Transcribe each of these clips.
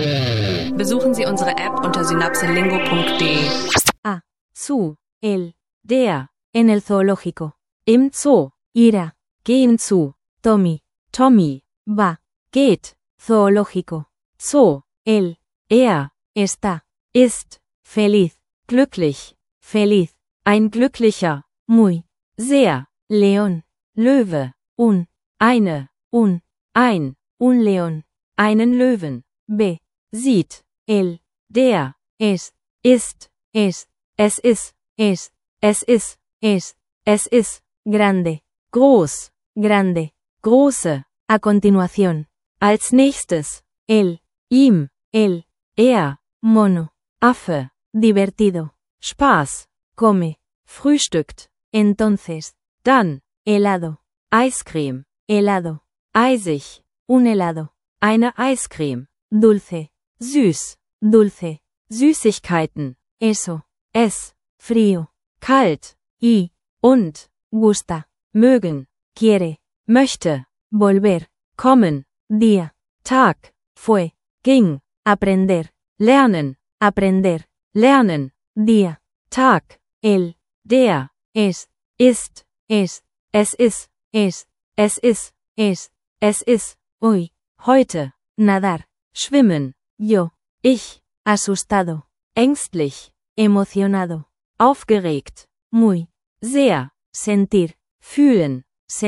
Besuchen Sie unsere App unter synapselingo.de. Zu, der, en el zoológico, im Zoo, Ira, gehen zu, Tommy, va, geht, zoológico, Zoo, er, está, ist, feliz, glücklich, feliz, ein glücklicher, muy, sehr, León, Löwe, ein, León, einen Löwen, sieht, der, ist, es ist, grande, groß, grande, große, a continuación, als nächstes, ihm, er, mono, Affe, divertido, Spaß, come, frühstückt, entonces, dann, helado, Eiscreme, helado, eisig, un helado, eine Eiscreme, dulce, süß, dulce, Süßigkeiten, eso, es, frío, kalt, y, und, gusta, mögen, quiere, möchte, volver, kommen, día, Tag, fue, ging, aprender, lernen, día, Tag, der, ist, es ist, hoy, heute, nadar, schwimmen, yo, ich, asustado, ängstlich, emocionado, aufgeregt, muy, sehr, sentir, fühlen,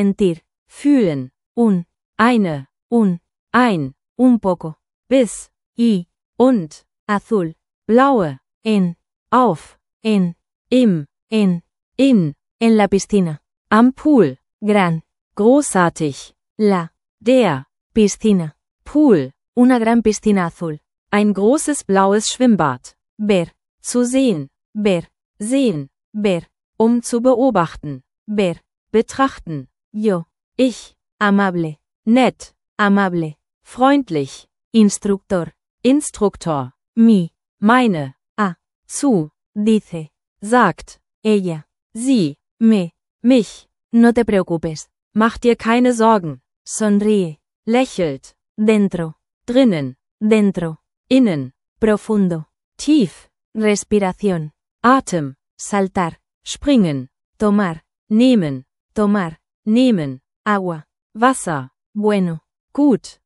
ein, un poco, bis, y, und, azul, blaue, auf, im, in la piscina, am Pool, gran, großartig, der, piscina, Pool, una gran piscina azul, ein großes blaues Schwimmbad, ver, zu sehen, sehen, zu beobachten, betrachten, yo, ich, amable, nett, amable, freundlich, instructor, mi, meine, zu, dice, sagt, ella, sie, mich, no te preocupes, mach dir keine Sorgen, sonríe, lächelt, dentro, drinnen, innen, profundo, tief, respiración, Atem, saltar, springen, tomar, nehmen, agua, Wasser, bueno, gut,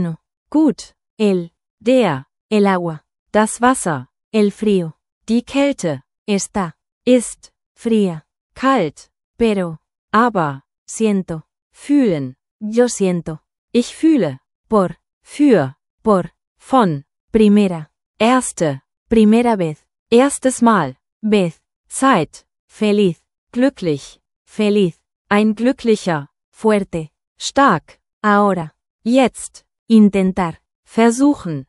der, el agua, das Wasser, el frío, die Kälte, está, ist, fría, kalt, pero, aber, siento, fühlen, yo siento, ich fühle, für, von, primera, erste, primera vez, erstes Mal, vez, Zeit, feliz, glücklich, ein glücklicher, fuerte, stark, ahora, jetzt, intentar, versuchen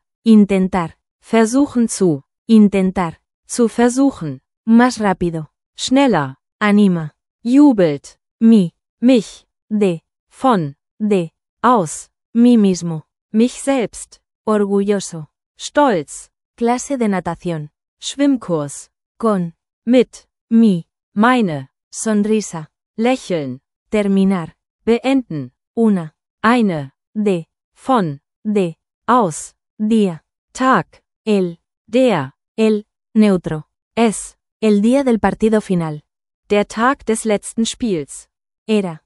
zu versuchen, más rápido, schneller, anima, jubelt, mich, von, aus, mí mismo, mich selbst, orgulloso, stolz, clase de natación, Schwimmkurs, con, mit, meine, sonrisa, lächeln, terminar, beenden, eine, von, aus, día, Tag, der, neutro, el día del partido final, der Tag des letzten Spiels, era,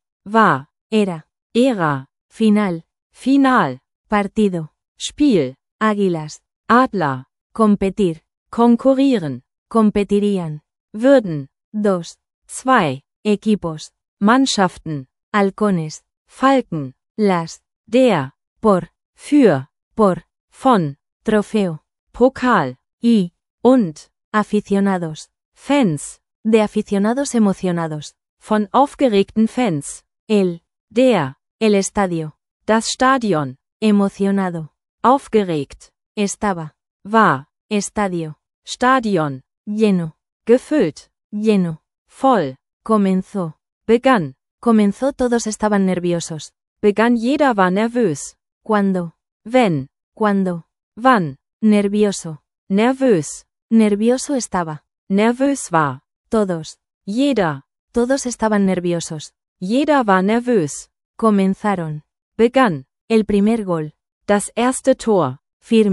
final, partido, Spiel, águilas, Adler, competir, konkurrieren, competirían, würden, zwei, equipos, Mannschaften, halcones, Falken, der, für, von, trofeo, Pokal, y, und, aficionados, Fans, de aficionados emocionados, von aufgeregten Fans, der, el estadio, das Stadion, emocionado, aufgeregt, estaba, war, estadio, Stadion, lleno, gefüllt, voll, comenzó, begann, todos estaban nerviosos, begann jeder war nervös, cuando, wenn, wann, nervioso, nervioso estaba, nervös war, todos, jeder, todos estaban nerviosos, jeder war nervös, comenzaron, begann, el primer gol, das erste Tor, firmes,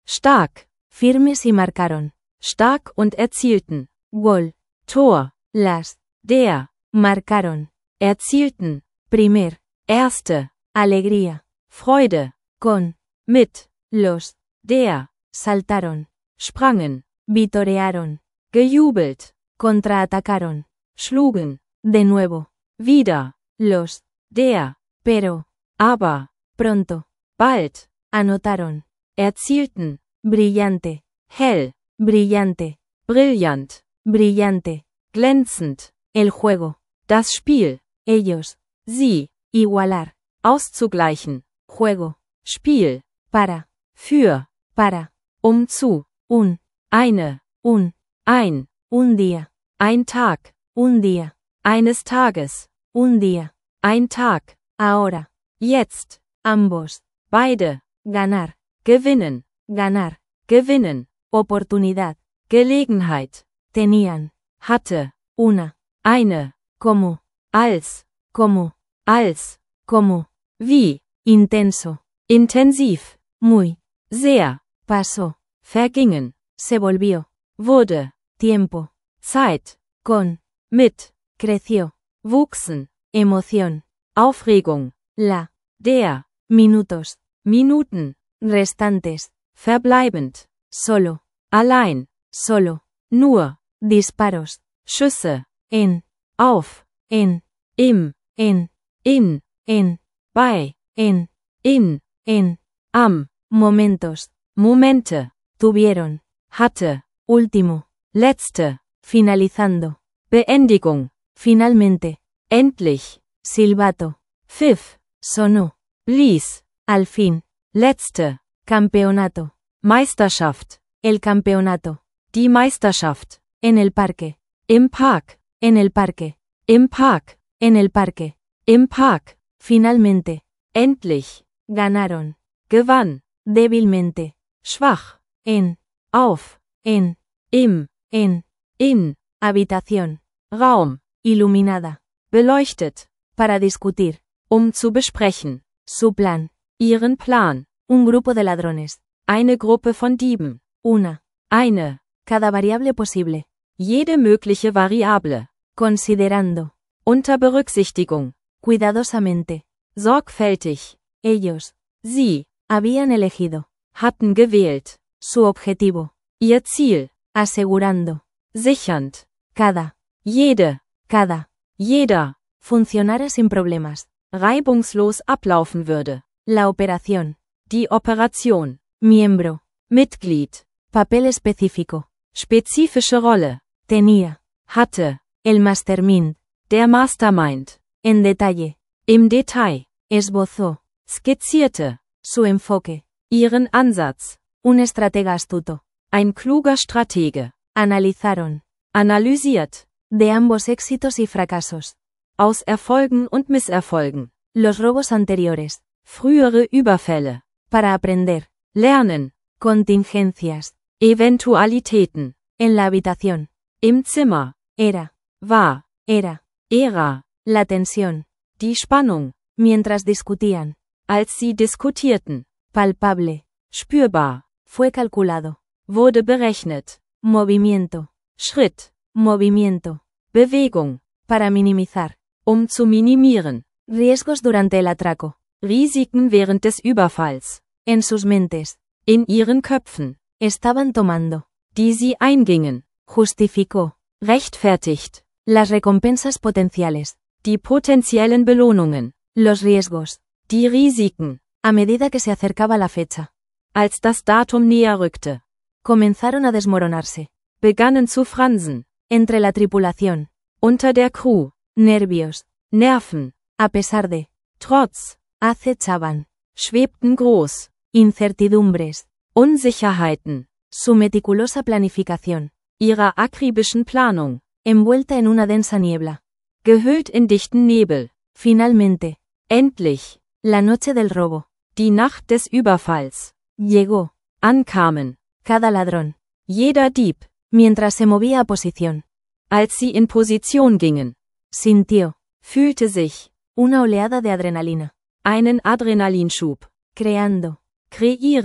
Stark. Firmes y marcaron. Stark und erzielten. Gol. Tor. Las. Der. Marcaron. Erzielten. Primer. Erste. Alegría. Freude. Con. Mit. Los. Der. Saltaron. Sprangen. Vitorearon. Gejubelt. Contraatacaron. Schlugen. De nuevo. Wieder. Los. Der. Pero. Aber. Pronto. Bald. Anotaron. Erzielten. Brillante. Hell. Brillante. Brillant. Brillante. Glänzend. El juego. Das Spiel. Ellos. Sie. Igualar. Auszugleichen. Juego. Spiel. Para. Für. Para. Zu. Un. Eine. Un. Ein. Un día. Ein Tag. Un día. Eines Tages. Un día. Ein Tag. Ahora. Jetzt. Ambos. Beide. Ganar. Gewinnen. Ganar. Gewinnen. Oportunidad. Gelegenheit. Tenían. Hatte. Una. Eine. Como. Als. Como. Als. Como. Wie. Intenso. Intensiv. Muy. Sehr. Pasó. Vergingen. Se volvió. Wurde. Tiempo. Zeit. Con. Mit. Creció. Wuchsen. Emoción. Aufregung. La. Der. Minutos. Minuten. Restantes. Verbleibend. Solo. Allein. Solo. Nur. Disparos. Schüsse. En. Auf. En. Im. En. In. En. Bei. En. In. En. Am. Momentos. Momente. Tuvieron. Hatte. Último. Letzte. Finalizando. Beendigung. Finalmente. Endlich. Silbato. Pfiff. Sonó. Blies. Al fin. Letzte. Campeonato. Meisterschaft. El campeonato. Die Meisterschaft. En el parque. Im Park. En el parque. Im Park. En el parque. Im Park. Finalmente. Endlich. Ganaron. Gewann. Débilmente. Schwach. En. Auf. En. Im. En. In. Habitación. Raum. Iluminada. Beleuchtet. Para discutir. Zu besprechen. Su plan. Ihren Plan. Un grupo de ladrones. Eine Gruppe von Dieben. Una. Eine. Cada variable posible. Jede mögliche Variable. Considerando. Unter Berücksichtigung. Cuidadosamente. Sorgfältig. Ellos. Sie. Habían elegido. Hatten gewählt. Su objetivo. Ihr Ziel. Asegurando. Sichernd. Cada. Jede. Cada. Jeder. Funcionara sin problemas. Reibungslos ablaufen würde. La operación. Die Operation. Miembro. Mitglied. Papel específico. Spezifische Rolle. Tenía. Hatte. El mastermind. Der Mastermind. En detalle. Im Detail. Esbozó. Skizzierte. Su enfoque. Ihren Ansatz. Un estratega astuto. Ein kluger Stratege. Analizaron. Analysiert. De ambos éxitos y fracasos. Aus Erfolgen und Misserfolgen. Los robos anteriores. Frühere Überfälle. Para aprender. Lernen. Contingencias. Eventualitäten. En la habitación. Im Zimmer. Era. War. Era. Era. La tensión. Die Spannung. Mientras discutían. Als sie diskutierten. Palpable. Spürbar. Fue calculado. Wurde berechnet. Movimiento. Schritt. Movimiento. Bewegung. Para minimizar. Zu minimieren. Riesgos durante el atraco. Risiken während des Überfalls. En sus mentes. In ihren Köpfen. Estaban tomando. Die sie eingingen. Justificó. Rechtfertigt. Las recompensas potenciales. Die potenziellen Belohnungen. Los riesgos. Die Risiken. A medida que se acercaba la fecha. Als das Datum näher rückte. Comenzaron a desmoronarse. Begannen zu fransen. Entre la tripulación. Unter der Crew. Nervios. Nerven. A pesar de. Trotz. Acechaban. Schwebten groß. Incertidumbres. Unsicherheiten. Su meticulosa planificación. Ihrer akribischen Planung. Envuelta en una densa niebla. Gehüllt in dichten Nebel. Finalmente. Endlich. La noche del robo. Die Nacht des Überfalls. Llegó. Ankamen. Cada ladrón. Jeder Dieb. Mientras se movía a posición. Als sie in Position gingen. Sintió. Fühlte sich. Una oleada de adrenalina. Einen Adrenalinschub. Creando. Kreieren.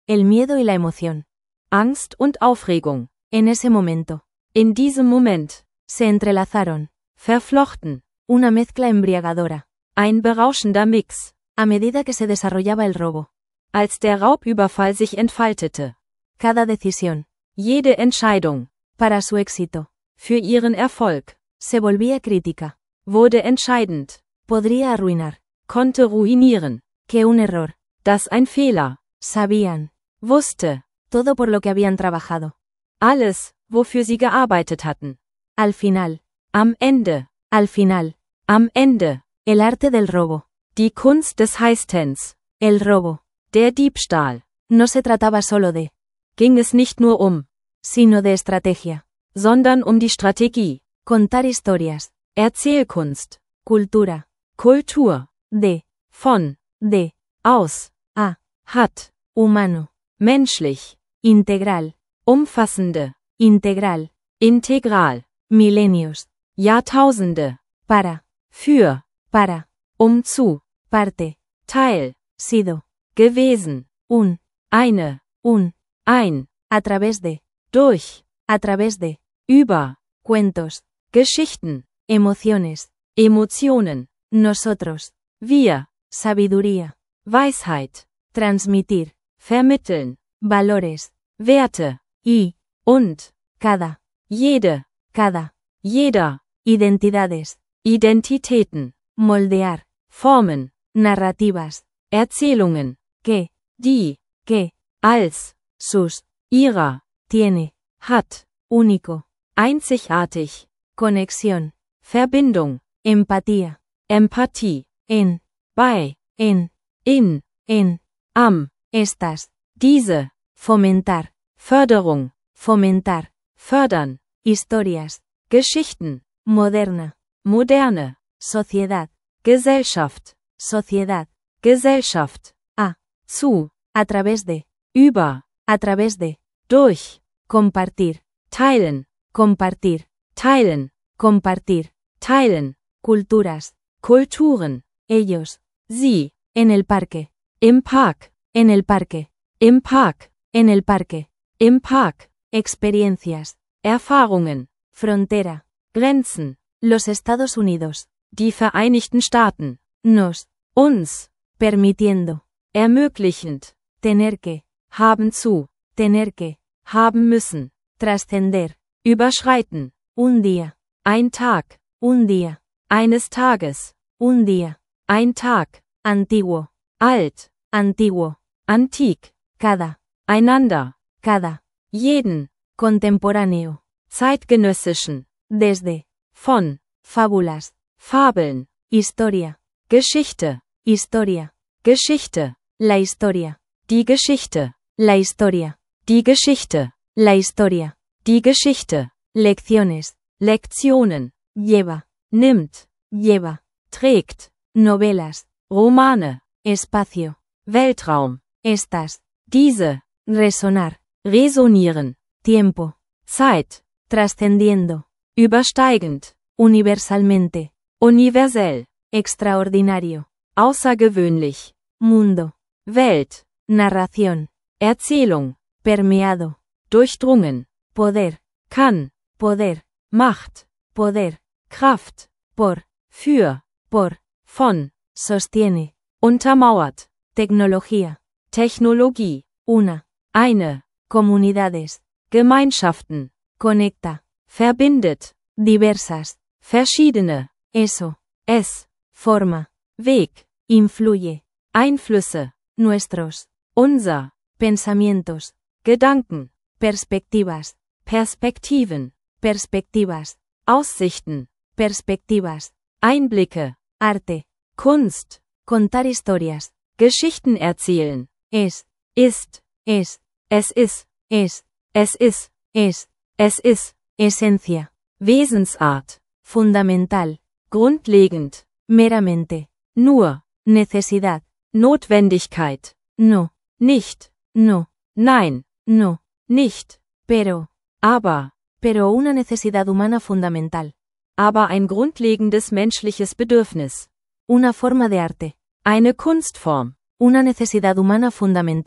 el miedo y la emoción. Angst und Aufregung. En ese momento, In diesem Moment. se entrelazaron. Verflochten. Una mezcla embriagadora. Ein berauschender Mix. A medida que se desarrollaba el robo. Als der Raubüberfall sich entfaltete. Cada decisión. Jede Entscheidung. Para su éxito. Für ihren Erfolg. Se volvía crítica. Wurde entscheidend. Podría arruinar. Konnte ruinieren. Que un error. Das ein Fehler. Sabían. Wusste. Todo por lo que habían trabajado. Alles, wofür sie gearbeitet hatten. Al final. Am Ende. Al final. Am Ende. El arte del robo. Die Kunst des Heißtens. El robo. Der Diebstahl. No se trataba solo de, Ging es nicht nur sino de estrategia. sondern die Strategie. Contar historias. Erzählkunst. Cultura. Kultur. De. Von. De. Aus. A. Hat. Humano. Menschlich. Integral. Umfassende. Integral. Integral. Milenios. Jahrtausende. Para. Für. Para. Zu. Parte. Teil. Sido. Gewesen. Un. Eine. Un. Ein. A través de. Durch. A través de. Über. Cuentos. Geschichten. Emociones. Emotionen. Nosotros. Wir. Sabiduría. Weisheit. Transmitir. Vermitteln. Valores. Werte. Y. Und. Cada. Jede. Cada. Jeder. Identidades. Identitäten. Moldear. Formen. Narrativas. Erzählungen. Que. Die. Que. Als. Sus. Ihrer. Tiene. Hat. Único. Einzigartig. Conexión. Verbindung. Empatía. Empathie. En. Bei. En. In. En. Am. Estas. Diese. Fomentar. Förderung. Fomentar. Fördern. Historias. Geschichten. Moderna. Moderne. Sociedad. Gesellschaft. Sociedad. Gesellschaft. A. Zu. A través de. Über. A través de. Durch. Compartir. Teilen. Compartir. Teilen. Compartir. Teilen. Culturas. Kulturen. Ellos. Sie. En el parque. Im Park. En el parque. Im Park. En el parque. Im Park. Experiencias. Erfahrungen. Frontera. Grenzen. Los Estados Unidos. Die Vereinigten Staaten. Nos. Uns. Permitiendo. Ermöglichend. Tener que. Haben zu. Tener que. Haben müssen. Trascender. Überschreiten. Un día. Ein Tag. Un día. Eines Tages. Un día. Ein Tag. Antiguo. Alt. Antiguo. Antik. Cada. Einander. Cada. Jeden. Contemporáneo. Zeitgenössischen. Desde. Von. Fábulas. Fabeln. Historia. Geschichte. Historia. Geschichte. La historia. Die Geschichte. La historia. Die Geschichte. La historia. Die Geschichte. Lecciones. Lektionen. Lleva. Nimmt. Lleva. Trägt. Novelas. Romane. Espacio. Weltraum. Estas. Diese. Resonar. Resonieren. Tiempo. Zeit. Trascendiendo. Übersteigend. Universalmente. Universell. Extraordinario. Außergewöhnlich. Mundo. Welt. Narración. Erzählung. Permeado. Durchdrungen. Poder. Kann. Poder. Macht. Poder. Kraft. Por. Für. Por. Von. Sostiene. Untermauert. Tecnología. Technologie. Una. Eine. Comunidades. Gemeinschaften. Conecta. Verbindet. Diversas. Verschiedene. Eso. Es. Forma. Weg. Influye. Einflüsse. Nuestros. Unser. Pensamientos. Gedanken. Perspectivas. Perspektiven. Perspectivas. Aussichten. Perspectivas. Einblicke. Arte. Kunst. Contar historias. Geschichten erzählen. Es. Ist. Es. Es ist. Es. Es ist. Es. Es ist. Esencia. Wesensart. Fundamental. Grundlegend. Meramente. Nur. Necesidad. Notwendigkeit. No. Nicht. No. Nein. No. Nicht. Pero. Aber. Pero una necesidad humana fundamental. Aber ein grundlegendes menschliches Bedürfnis. Una forma de arte. Eine Kunstform. Una necesidad humana fundamental.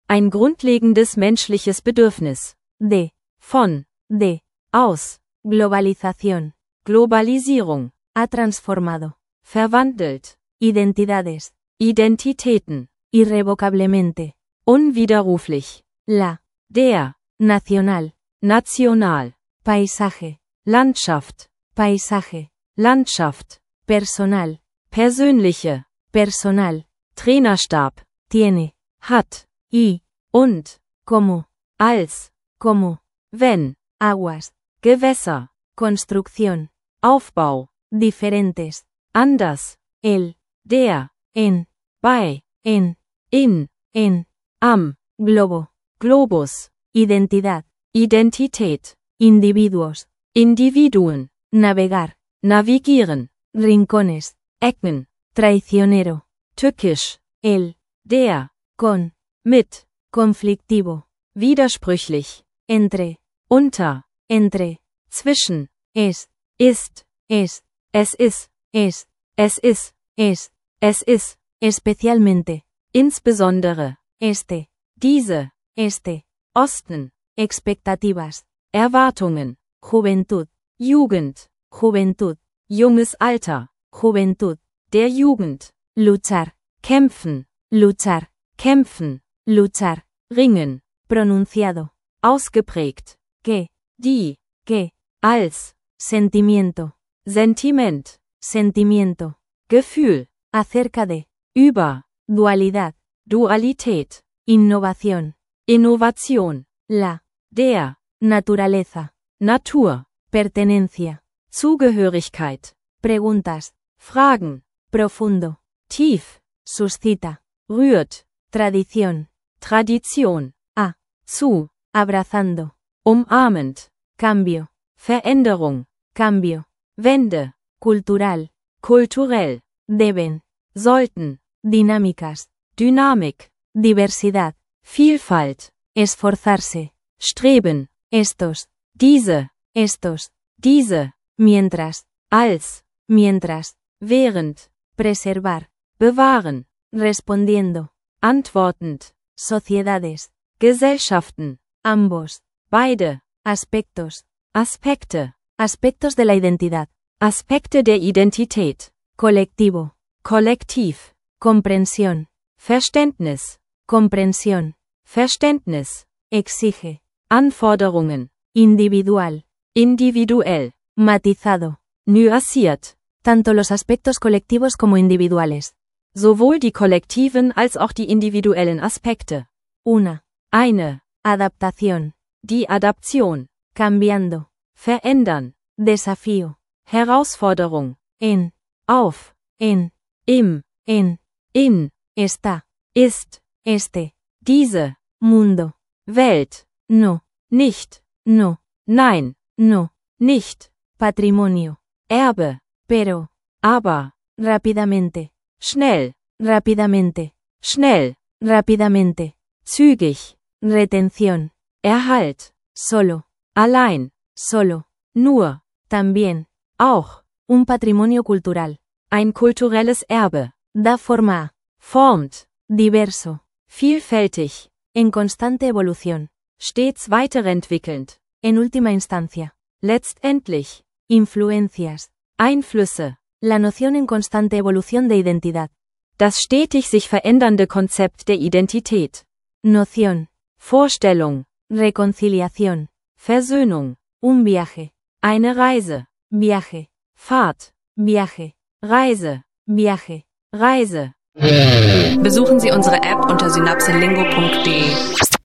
Ein grundlegendes menschliches Bedürfnis. De. Von. De. Aus. Globalización. Globalisierung. Ha transformado. Verwandelt. Identidades. Identitäten. Irrevocablemente. Unwiderruflich. La. Der. Nacional. National. Paisaje. Landschaft. Paisaje. Landschaft. Personal. Persönliche. Personal. Trainerstab. Tiene. Hat. Y. Und. Como. Als. Como. Wenn. Aguas. Gewässer. Construcción. Aufbau. Diferentes. Anders. El. Der. En. Bei. En. In. En. Am. Globo. Globus. Identidad. Identität. Individuos. Individuen. Navegar. Navigieren. Rincones. Ecken. Traicionero. Tückisch. El. Der. Con. Mit. Conflictivo. Widersprüchlich. Entre. Unter. Entre. Zwischen. Es. Ist. Es. Es ist. Es. Es ist. Es. Es ist. Especialmente. Insbesondere. Este. Diese. Este. Osten. Expectativas. Erwartungen. Juventud. Jugend. Juventud. Junges Alter. Juventud. Der Jugend. Luchar. Kämpfen. Luchar. Kämpfen. Luchar. Ringen. Pronunciado. Ausgeprägt. Que. Die. Que. Als. Sentimiento. Sentiment. Sentimiento. Gefühl. Acerca de. Über. Dualidad. Dualität. Innovación. Innovation. La. Der. Naturaleza. Natur. Pertenencia. Zugehörigkeit. Preguntas. Fragen. Profundo. Tief. Suscita. Rührt. Tradición. Tradition. A. Zu. Abrazando. Umarmend. Cambio. Veränderung. Cambio. Wende. Cultural. Kulturell. Deben. Sollten. Dinámicas. Dynamik. Diversidad. Vielfalt. Esforzarse. Streben. Estos. Diese. Estos. Diese. Mientras. Als. Mientras. Während. Preservar. Bewahren. Respondiendo. Antwortend. Sociedades. Gesellschaften. Ambos. Beide. Aspectos. Aspekte. Aspectos de la identidad. Aspekte der Identität. Colectivo. Kollektiv. Comprensión. Verständnis. Comprensión. Verständnis. Exige. Anforderungen. Individual. Individuell. Matizado. Nuanciert. Tanto los aspectos colectivos como individuales. Sowohl die kollektiven als auch die individuellen Aspekte. Una. Eine. Adaptación. Die Adaption. Cambiando. Verändern. Desafío. Herausforderung. En. Auf. En. Im. En. In. Está. Ist. Este. Diese. Mundo. Welt. No. Nicht. No. Nein. No. Nicht. Patrimonio. Erbe. Pero. Aber. Rápidamente. Schnell. Rápidamente. Schnell. Rápidamente. Zügig. Retención. Erhalt. Solo. Allein. Solo. Nur. También. Auch. Un patrimonio cultural. Ein kulturelles Erbe. Da forma a. Formt. Diverso. Vielfältig. En constante evolución. Stets weiterentwickelnd. En última instancia. Letztendlich. Influencias. Einflüsse. La noción en constante evolución de identidad. Das stetig sich verändernde Konzept der Identität. Noción. Vorstellung. Reconciliación. Versöhnung. Un viaje. Eine Reise. Viaje. Fahrt. Viaje. Reise. Viaje. Reise. Besuchen Sie unsere App unter synapselingo.de.